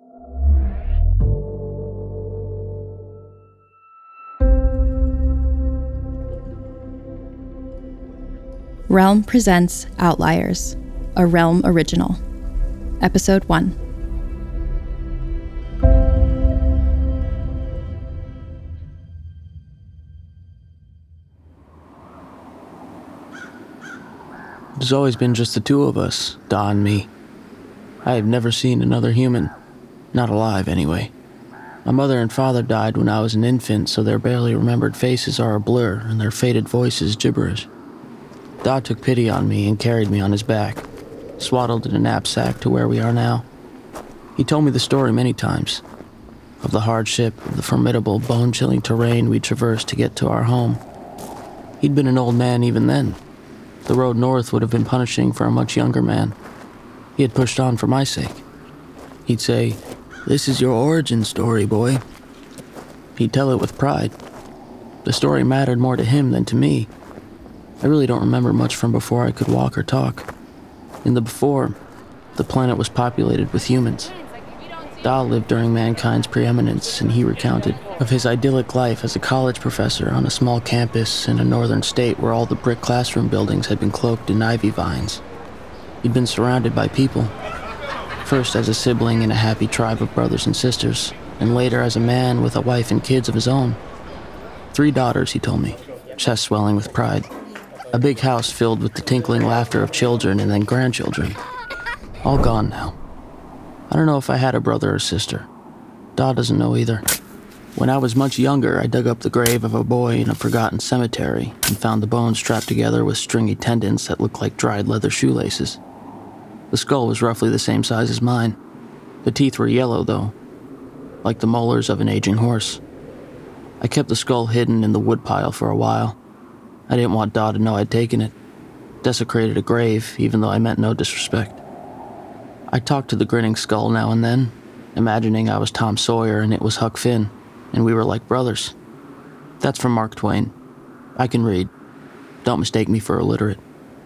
Realm presents Outliers, a Realm original. Episode 1. There's always been just the two of us, Da and me. I have never seen another human. Not alive, anyway. My mother and father died when I was an infant, so their barely remembered faces are a blur and their faded voices gibberish. Da took pity on me and carried me on his back, swaddled in a knapsack to where we are now. He told me the story many times, of the hardship, of the formidable, bone-chilling terrain we traversed to get to our home. He'd been an old man even then. The road north would have been punishing for a much younger man. He had pushed on for my sake. He'd say, "This is your origin story, boy." He'd tell it with pride. The story mattered more to him than to me. I really don't remember much from before I could walk or talk. In the before, the planet was populated with humans. Da lived during mankind's preeminence, and he recounted of his idyllic life as a college professor on a small campus in a northern state where all the brick classroom buildings had been cloaked in ivy vines. He'd been surrounded by people, first as a sibling in a happy tribe of brothers and sisters, and later as a man with a wife and kids of his own. 3 daughters, he told me, chest swelling with pride. A big house filled with the tinkling laughter of children and then grandchildren. All gone now. I don't know if I had a brother or sister. Da doesn't know either. When I was much younger, I dug up the grave of a boy in a forgotten cemetery and found the bones strapped together with stringy tendons that looked like dried leather shoelaces. The skull was roughly the same size as mine. The teeth were yellow, though, like the molars of an aging horse. I kept the skull hidden in the woodpile for a while. I didn't want Da to know I'd taken it. Desecrated a grave, even though I meant no disrespect. I talked to the grinning skull now and then, imagining I was Tom Sawyer and it was Huck Finn, and we were like brothers. That's from Mark Twain. I can read. Don't mistake me for illiterate.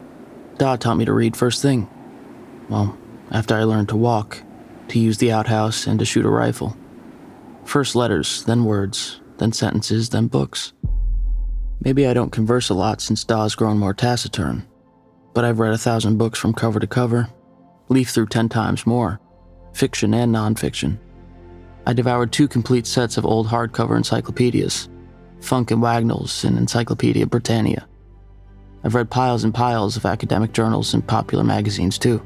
Da taught me to read first thing. Well, after I learned to walk, to use the outhouse, and to shoot a rifle. First letters, then words, then sentences, then books. Maybe I don't converse a lot since Da's grown more taciturn, but I've read 1,000 books from cover to cover, leafed through 10 times more, fiction and nonfiction. I devoured 2 complete sets of old hardcover encyclopedias, Funk and Wagnall's and Encyclopedia Britannia. I've read piles and piles of academic journals and popular magazines too.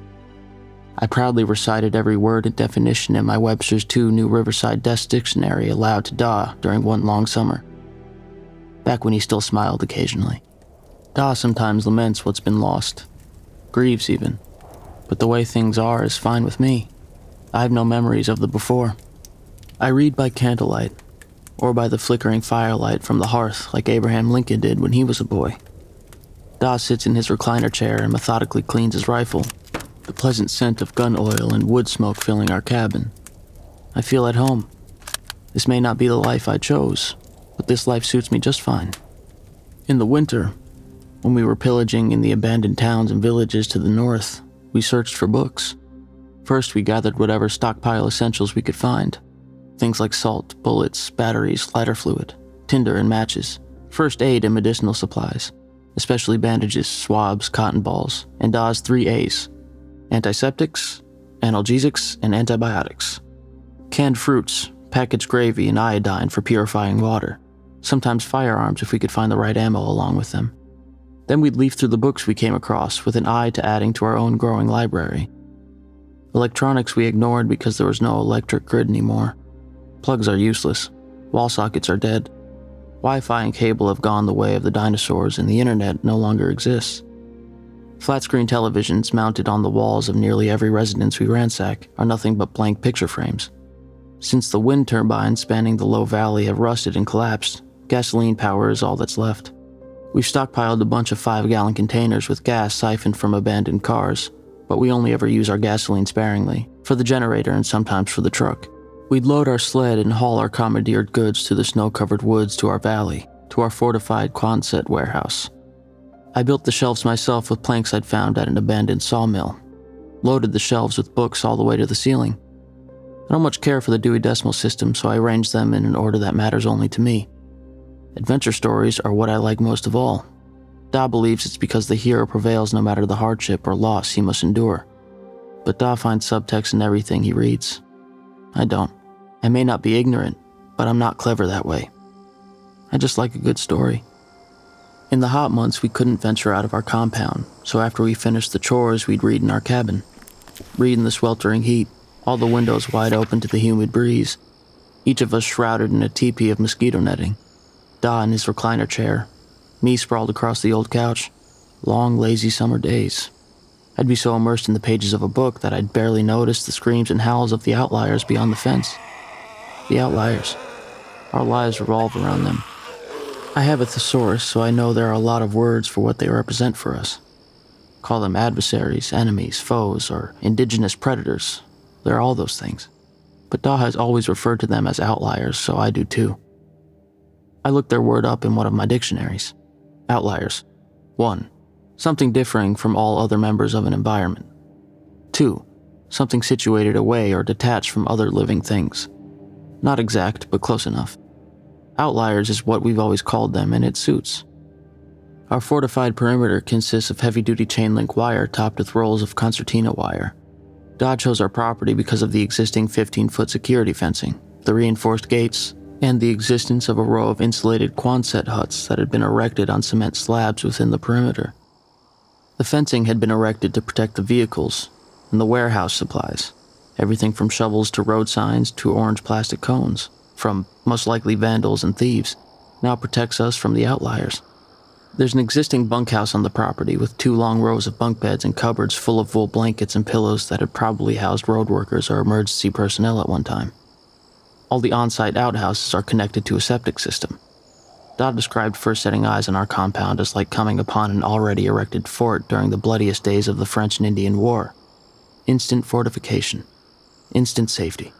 I proudly recited every word and definition in my Webster's 2 New Riverside Desk Dictionary aloud to Da during one long summer. Back when he still smiled occasionally. Da sometimes laments what's been lost, grieves even, but the way things are is fine with me. I have no memories of the before. I read by candlelight, or by the flickering firelight from the hearth like Abraham Lincoln did when he was a boy. Da sits in his recliner chair and methodically cleans his rifle, the pleasant scent of gun oil and wood smoke filling our cabin. I feel at home. This may not be the life I chose, but this life suits me just fine. In the winter, when we were pillaging in the abandoned towns and villages to the north, we searched for books. First, we gathered whatever stockpile essentials we could find. Things like salt, bullets, batteries, lighter fluid, tinder and matches, first aid and medicinal supplies, especially bandages, swabs, cotton balls, and Da's 3 A's: antiseptics, analgesics, and antibiotics. Canned fruits, packaged gravy, and iodine for purifying water. Sometimes firearms if we could find the right ammo along with them. Then we'd leaf through the books we came across with an eye to adding to our own growing library. Electronics we ignored because there was no electric grid anymore. Plugs are useless. Wall sockets are dead. Wi-Fi and cable have gone the way of the dinosaurs and the internet no longer exists. Flat-screen televisions mounted on the walls of nearly every residence we ransack are nothing but blank picture frames. Since the wind turbines spanning the low valley have rusted and collapsed, gasoline power is all that's left. We've stockpiled a bunch of 5-gallon containers with gas siphoned from abandoned cars, but we only ever use our gasoline sparingly, for the generator and sometimes for the truck. We'd load our sled and haul our commandeered goods to the snow-covered woods to our valley, to our fortified Quonset warehouse. I built the shelves myself with planks I'd found at an abandoned sawmill, loaded the shelves with books all the way to the ceiling. I don't much care for the Dewey Decimal System, so I arrange them in an order that matters only to me. Adventure stories are what I like most of all. Da believes it's because the hero prevails no matter the hardship or loss he must endure. But Da finds subtext in everything he reads. I don't. I may not be ignorant, but I'm not clever that way. I just like a good story. In the hot months, we couldn't venture out of our compound, so after we finished the chores, we'd read in our cabin. Read in the sweltering heat, all the windows wide open to the humid breeze, each of us shrouded in a teepee of mosquito netting. Da in his recliner chair, me sprawled across the old couch. Long, lazy summer days. I'd be so immersed in the pages of a book that I'd barely notice the screams and howls of the outliers beyond the fence. The outliers. Our lives revolve around them. I have a thesaurus, so I know there are a lot of words for what they represent for us. Call them adversaries, enemies, foes, or indigenous predators. They're all those things. But Da has always referred to them as outliers, so I do too. I looked their word up in one of my dictionaries. Outliers. 1. Something differing from all other members of an environment. 2. Something situated away or detached from other living things. Not exact, but close enough. Outliers is what we've always called them, and it suits. Our fortified perimeter consists of heavy-duty chain-link wire topped with rolls of concertina wire. Da chose our property because of the existing 15-foot security fencing, the reinforced gates, and the existence of a row of insulated Quonset huts that had been erected on cement slabs within the perimeter. The fencing had been erected to protect the vehicles and the warehouse supplies, everything from shovels to road signs to orange plastic cones, from most likely vandals and thieves, now protects us from the outliers. There's an existing bunkhouse on the property with 2 long rows of bunk beds and cupboards full of wool blankets and pillows that had probably housed road workers or emergency personnel at one time. All the on-site outhouses are connected to a septic system. Da described first setting eyes on our compound as like coming upon an already erected fort during the bloodiest days of the French and Indian War. Instant fortification. Instant safety.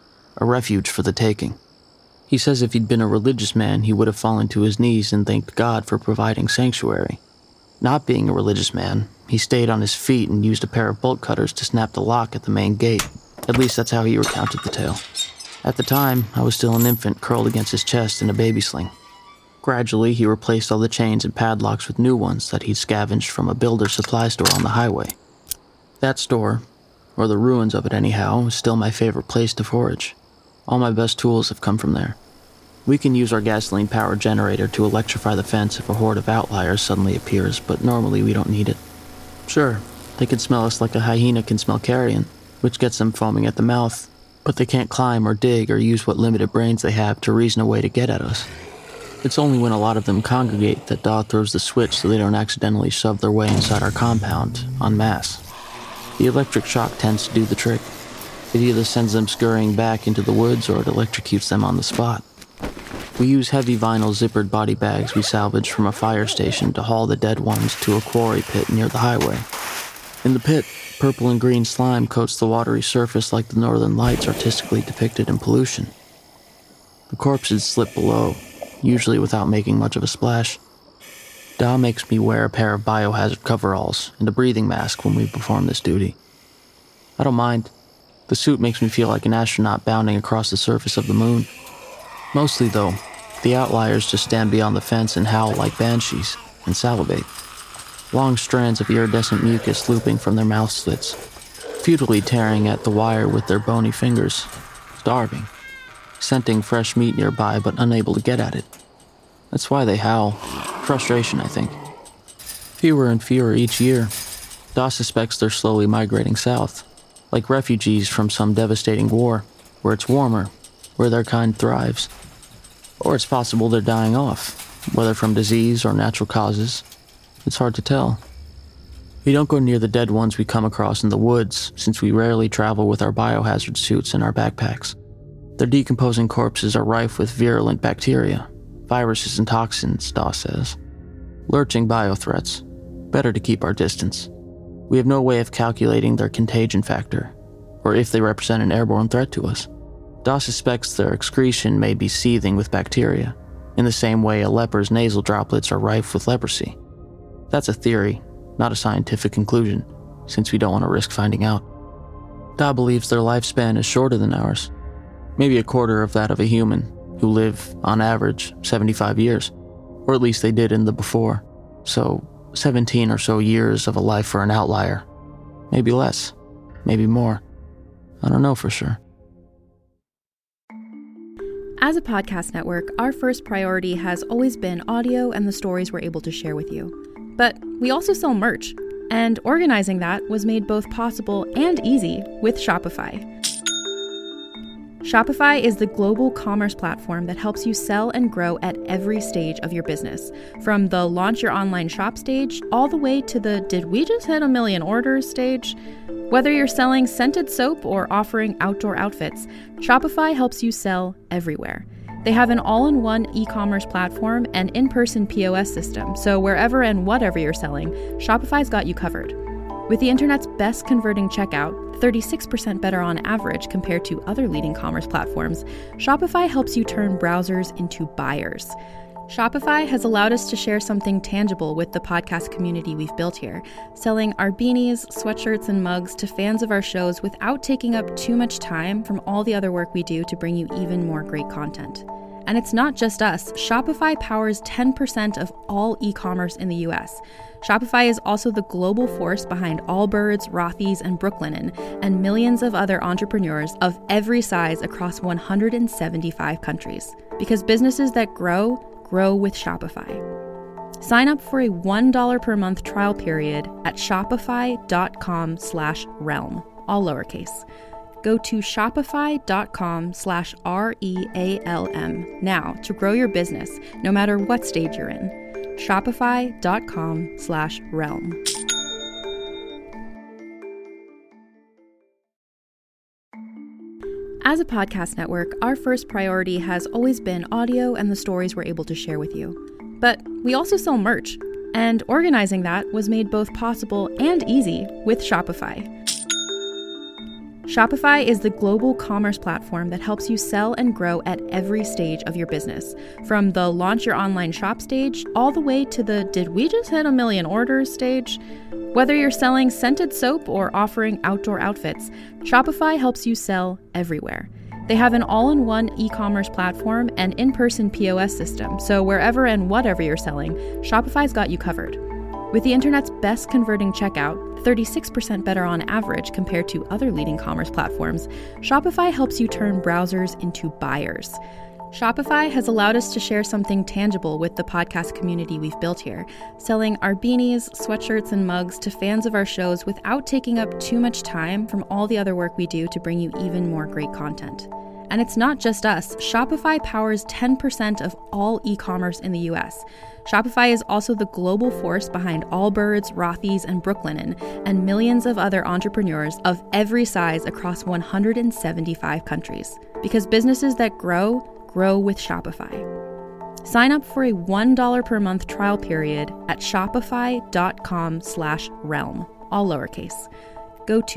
A refuge for the taking. He says if he'd been a religious man, he would have fallen to his knees and thanked God for providing sanctuary. Not being a religious man, he stayed on his feet and used a pair of bolt cutters to snap the lock at the main gate. At least that's how he recounted the tale. At the time, I was still an infant curled against his chest in a baby sling. Gradually, he replaced all the chains and padlocks with new ones that he'd scavenged from a builder's supply store on the highway. That store, or the ruins of it anyhow, is still my favorite place to forage. All my best tools have come from there. We can use our gasoline-powered generator to electrify the fence if a horde of outliers suddenly appears, but normally we don't need it. Sure, they can smell us like a hyena can smell carrion, which gets them foaming at the mouth, but they can't climb or dig or use what limited brains they have to reason a way to get at us. It's only when a lot of them congregate that Da throws the switch so they don't accidentally shove their way inside our compound, en masse. The electric shock tends to do the trick. It either sends them scurrying back into the woods or it electrocutes them on the spot. We use heavy vinyl zippered body bags we salvaged from a fire station to haul the dead ones to a quarry pit near the highway. In the pit, purple and green slime coats the watery surface like the northern lights artistically depicted in pollution. The corpses slip below, usually without making much of a splash. Da makes me wear a pair of biohazard coveralls and a breathing mask when we perform this duty. I don't mind. The suit makes me feel like an astronaut bounding across the surface of the moon. Mostly, though, the outliers just stand beyond the fence and howl like banshees and salivate. Long strands of iridescent mucus looping from their mouth slits, futilely tearing at the wire with their bony fingers, starving, scenting fresh meat nearby but unable to get at it. That's why they howl. Frustration, I think. Fewer and fewer each year. Da suspects they're slowly migrating south, like refugees from some devastating war, where it's warmer, where their kind thrives. Or it's possible they're dying off, whether from disease or natural causes. It's hard to tell. We don't go near the dead ones we come across in the woods, since we rarely travel with our biohazard suits in our backpacks. Their decomposing corpses are rife with virulent bacteria, viruses and toxins, Da says. Lurching biothreats. Better to keep our distance. We have no way of calculating their contagion factor, or if they represent an airborne threat to us. Da suspects their excretion may be seething with bacteria, in the same way a leper's nasal droplets are rife with leprosy. That's a theory, not a scientific conclusion, since we don't want to risk finding out. Da believes their lifespan is shorter than ours, maybe a quarter of that of a human, who live, on average, 75 years, or at least they did in the before, so 17 or so years of a life for an outlier. Maybe less, maybe more. I don't know for sure. As a podcast network, our first priority has always been audio and the stories we're able to share with you. But we also sell merch, and organizing that was made both possible and easy with Shopify. Shopify is the global commerce platform that helps you sell and grow at every stage of your business, from the launch your online shop stage all the way to the did we just hit a million orders stage. Whether you're selling scented soap or offering outdoor outfits, Shopify helps you sell everywhere. They have an all-in-one e-commerce platform and in-person POS system, so wherever and whatever you're selling, Shopify's got you covered. With the internet's best converting checkout, 36% better on average compared to other leading commerce platforms, Shopify helps you turn browsers into buyers. Shopify has allowed us to share something tangible with the podcast community we've built here, selling our beanies, sweatshirts, and mugs to fans of our shows without taking up too much time from all the other work we do to bring you even more great content. And it's not just us. Shopify powers 10% of all e-commerce in the US. Shopify is also the global force behind Allbirds, Rothy's, and Brooklinen, and millions of other entrepreneurs of every size across 175 countries. Because businesses that grow with Shopify. Sign up for a $1 per month trial period at shopify.com/realm, all lowercase. Go to shopify.com/REALM now to grow your business, no matter what stage you're in. Shopify.com/realm. As a podcast network, our first priority has always been audio and the stories we're able to share with you. But we also sell merch, and organizing that was made both possible and easy with Shopify. Shopify is the global commerce platform that helps you sell and grow at every stage of your business, from the launch your online shop stage all the way to the did we just hit a million orders stage. Whether you're selling scented soap or offering outdoor outfits, Shopify helps you sell everywhere. They have an all-in-one e-commerce platform and in-person POS system, so wherever and whatever you're selling, Shopify's got you covered. With the internet's best converting checkout, 36% better on average compared to other leading commerce platforms, Shopify helps you turn browsers into buyers. Shopify has allowed us to share something tangible with the podcast community we've built here, selling our beanies, sweatshirts, and mugs to fans of our shows without taking up too much time from all the other work we do to bring you even more great content. And it's not just us. Shopify powers 10% of all e-commerce in the US. Shopify is also the global force behind Allbirds, Rothy's, and Brooklinen, and millions of other entrepreneurs of every size across 175 countries. Because businesses that grow with Shopify. Sign up for a $1 per month trial period at shopify.com/realm, all lowercase. Go to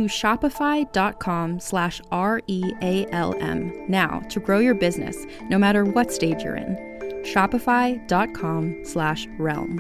shopify.com/REALM now to grow your business, no matter what stage you're in. Shopify.com/realm.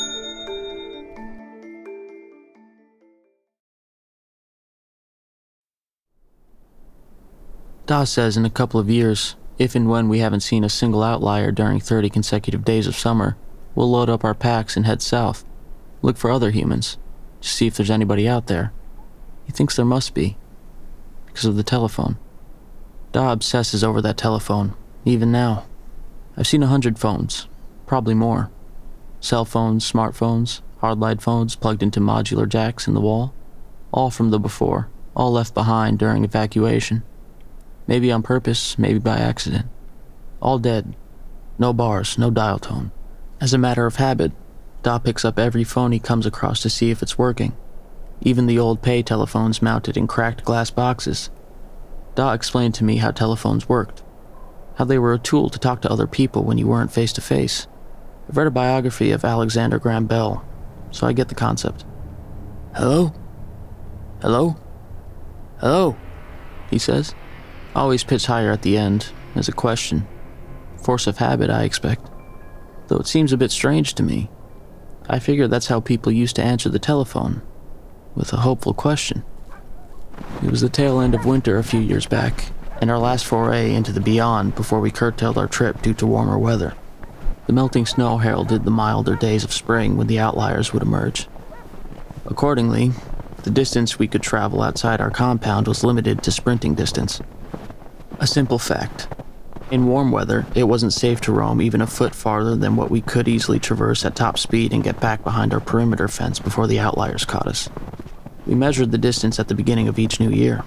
Da says in a couple of years, if and when we haven't seen a single outlier during 30 consecutive days of summer, we'll load up our packs and head south. Look for other humans, to see if there's anybody out there. He thinks there must be, because of the telephone. Da obsesses over that telephone, even now. I've seen 100 phones, probably more. Cell phones, smartphones, hardline phones plugged into modular jacks in the wall. All from the before, all left behind during evacuation. Maybe on purpose, maybe by accident. All dead. No bars, no dial tone. As a matter of habit, Da picks up every phone he comes across to see if it's working. Even the old pay telephones mounted in cracked glass boxes. Da explained to me how telephones worked. How they were a tool to talk to other people when you weren't face to face. I've read a biography of Alexander Graham Bell, so I get the concept. Hello? Hello? Hello? He says. Always pitch higher at the end, as a question. Force of habit, I expect. Though it seems a bit strange to me. I figure that's how people used to answer the telephone, with a hopeful question. It was the tail end of winter a few years back, and our last foray into the beyond before we curtailed our trip due to warmer weather. The melting snow heralded the milder days of spring when the outliers would emerge. Accordingly, the distance we could travel outside our compound was limited to sprinting distance. A simple fact. In warm weather, it wasn't safe to roam even a foot farther than what we could easily traverse at top speed and get back behind our perimeter fence before the outliers caught us. We measured the distance at the beginning of each new year.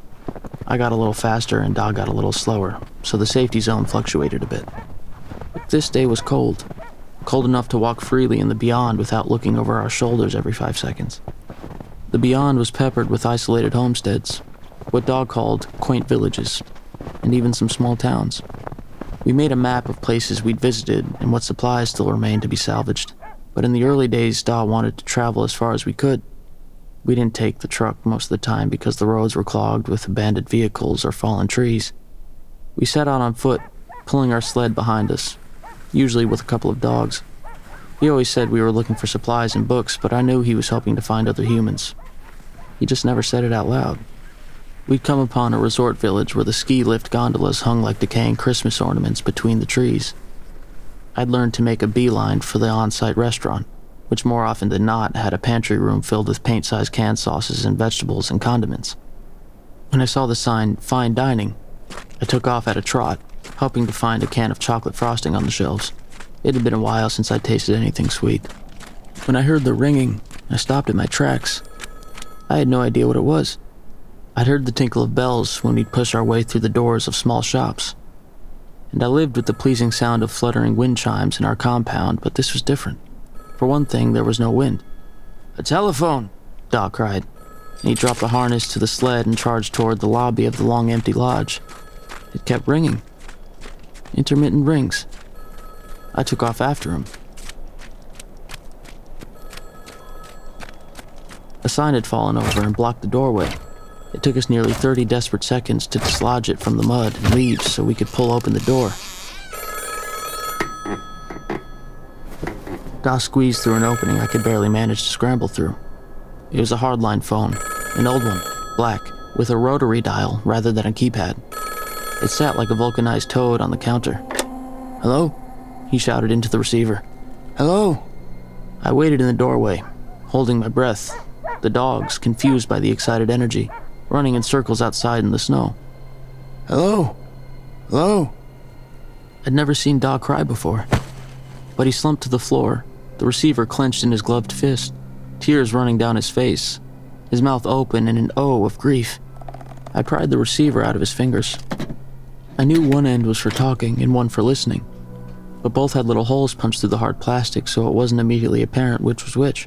I got a little faster and Dog got a little slower, so the safety zone fluctuated a bit. But this day was cold. Cold enough to walk freely in the beyond without looking over our shoulders every 5 seconds. The beyond was peppered with isolated homesteads, what Dog called quaint villages, and even some small towns. We made a map of places we'd visited and what supplies still remained to be salvaged, but in the early days, Daw wanted to travel as far as we could. We didn't take the truck most of the time because the roads were clogged with abandoned vehicles or fallen trees. We set out on foot, pulling our sled behind us, usually with a couple of dogs. He always said we were looking for supplies and books, but I knew he was hoping to find other humans. He just never said it out loud. We'd come upon a resort village where the ski lift gondolas hung like decaying Christmas ornaments between the trees. I'd learned to make a beeline for the on-site restaurant, which more often than not had a pantry room filled with paint-sized canned sauces and vegetables and condiments. When I saw the sign, Fine Dining, I took off at a trot, hoping to find a can of chocolate frosting on the shelves. It had been a while since I'd tasted anything sweet. When I heard the ringing, I stopped at my tracks. I had no idea what it was. I'd heard the tinkle of bells when we'd push our way through the doors of small shops. And I lived with the pleasing sound of fluttering wind chimes in our compound, but this was different. For one thing, there was no wind. "A telephone!" Doc cried, and he dropped the harness to the sled and charged toward the lobby of the long empty lodge. It kept ringing. Intermittent rings. I took off after him. A sign had fallen over and blocked the doorway. It took us nearly 30 desperate seconds to dislodge it from the mud and leaves so we could pull open the door. Doc squeezed through an opening I could barely manage to scramble through. It was a hardline phone, an old one, black, with a rotary dial rather than a keypad. It sat like a vulcanized toad on the counter. "Hello?" he shouted into the receiver. "Hello?" I waited in the doorway, holding my breath, the dogs, confused by the excited energy, running in circles outside in the snow. "Hello? Hello?" I'd never seen Doc cry before, but he slumped to the floor, the receiver clenched in his gloved fist, tears running down his face, his mouth open in an O of grief. I pried the receiver out of his fingers. I knew one end was for talking and one for listening, but both had little holes punched through the hard plastic, so it wasn't immediately apparent which was which.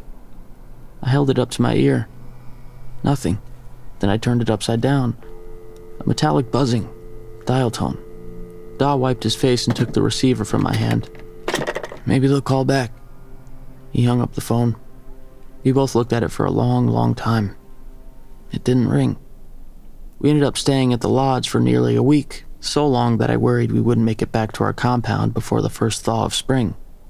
I held it up to my ear. Nothing. Then I turned it upside down. A metallic buzzing. Dial tone. Daw wiped his face and took the receiver from my hand. "Maybe they'll call back." He hung up the phone. We both looked at it for a long, long time. It didn't ring. We ended up staying at the lodge for nearly a week, so long that I worried we wouldn't make it back to our compound before the first thaw of spring.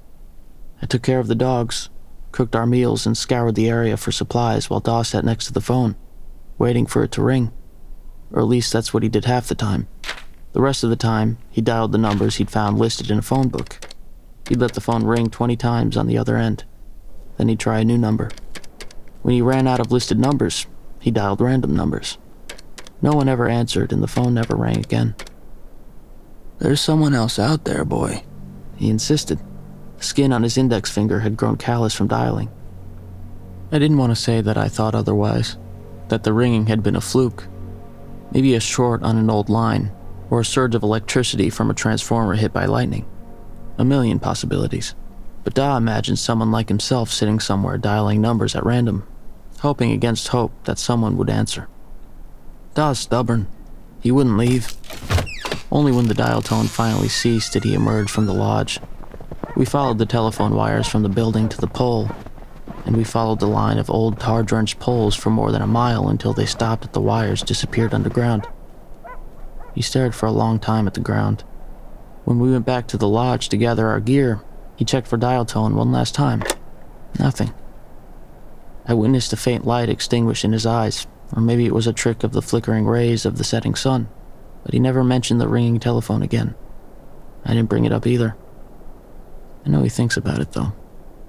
I took care of the dogs, cooked our meals, and scoured the area for supplies while Daw sat next to the phone, waiting for it to ring. Or at least that's what he did half the time. The rest of the time, he dialed the numbers he'd found listed in a phone book. He'd let the phone ring 20 times on the other end. Then he'd try a new number. When he ran out of listed numbers, he dialed random numbers. No one ever answered, and the phone never rang again. "There's someone else out there, boy," he insisted. The skin on his index finger had grown callous from dialing. I didn't want to say that I thought otherwise, that the ringing had been a fluke. Maybe a short on an old line, or a surge of electricity from a transformer hit by lightning. A million possibilities. But Daw imagined someone like himself sitting somewhere dialing numbers at random, hoping against hope that someone would answer. Daw's stubborn. He wouldn't leave. Only when the dial tone finally ceased did he emerge from the lodge. We followed the telephone wires from the building to the pole, and we followed the line of old tar-drenched poles for more than a mile until they stopped at the wires disappeared underground. He stared for a long time at the ground. When we went back to the lodge to gather our gear, he checked for dial tone one last time. Nothing. I witnessed a faint light extinguish in his eyes, Or maybe it was a trick of the flickering rays of the setting sun, but he never mentioned the ringing telephone again. I didn't bring it up either. I know he thinks about it, though.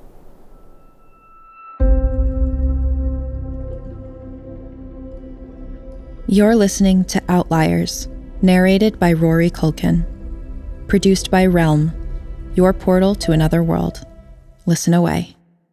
You're listening to Outliers, narrated by Rory Culkin. Produced by Realm, your portal to another world. Listen away.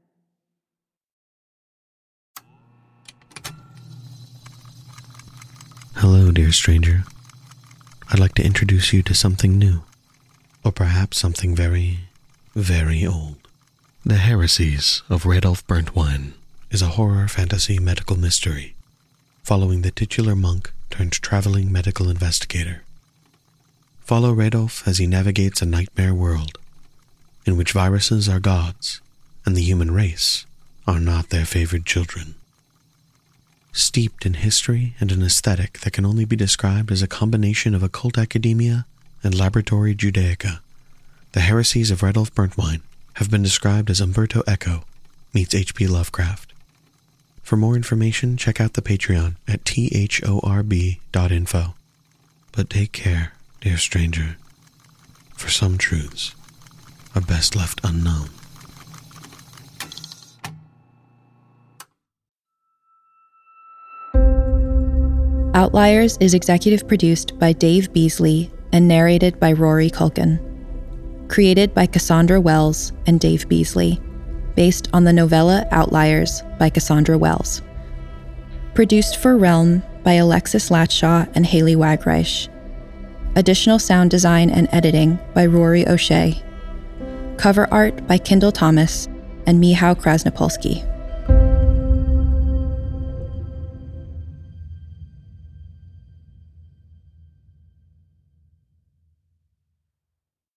Hello, dear stranger. I'd like to introduce you to something new, or perhaps something very, very old. The Heresies of Radolf Burntwine is a horror fantasy medical mystery following the titular monk turned traveling medical investigator. Follow Radolf as he navigates a nightmare world in which viruses are gods and the human race are not their favored children. Steeped in history and an aesthetic that can only be described as a combination of occult academia and laboratory Judaica, the Heresies of Radolf Burntwine have been described as Umberto Eco meets H.P. Lovecraft. For more information, check out the Patreon at thorb.info. But take care, dear stranger, for some truths are best left unknown. Outliers is executive produced by Dave Beasley and narrated by Rory Culkin. Created by Cassandra Wells and Dave Beasley, based on the novella Outliers by Cassandra Wells. Produced for Realm by Alexis Latshaw and Haley Wagreich. Additional sound design and editing by Rory O'Shea. Cover art by Kendall Thomas and Michał Krasnopolski.